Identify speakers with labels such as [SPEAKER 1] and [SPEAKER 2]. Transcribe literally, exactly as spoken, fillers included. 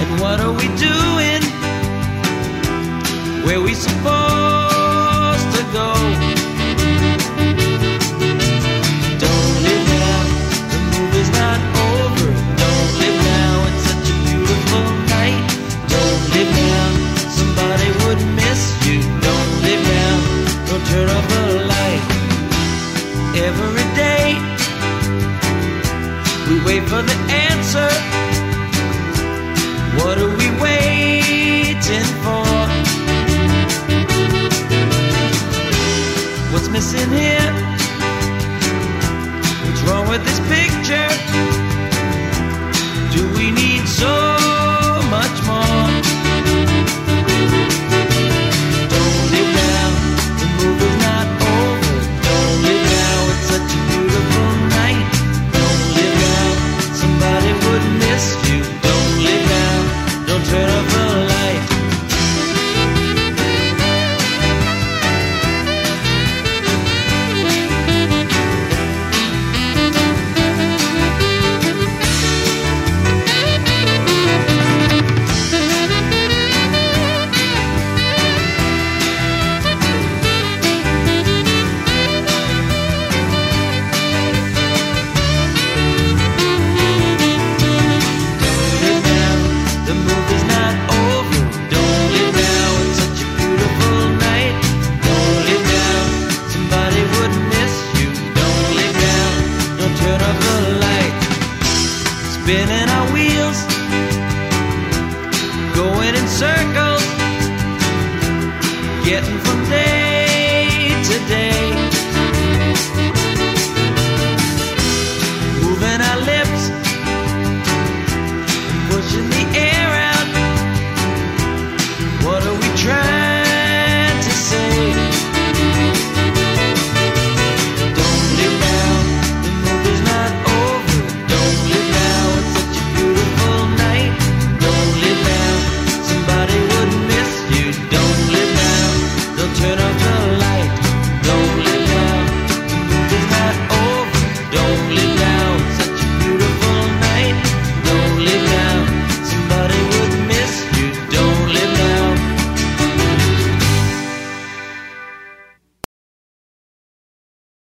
[SPEAKER 1] And what are we doing? Where we supposed to go? Don't live now, the movie's not over. Don't live now, it's such a beautiful night. Don't live now, somebody would miss you. Don't live now, don't turn off the light. Every day we wait for the answer. What are we waiting for? What's missing here? What's wrong with this picture? Do we need so much more? Don't live now, the movie's not over. Don't live now, it's such a beautiful night. Don't live now, somebody would miss you. Don't live now, don't turn off the light. Spinning our wheels, going in circles, getting from day to day, moving our lips, pushing the air.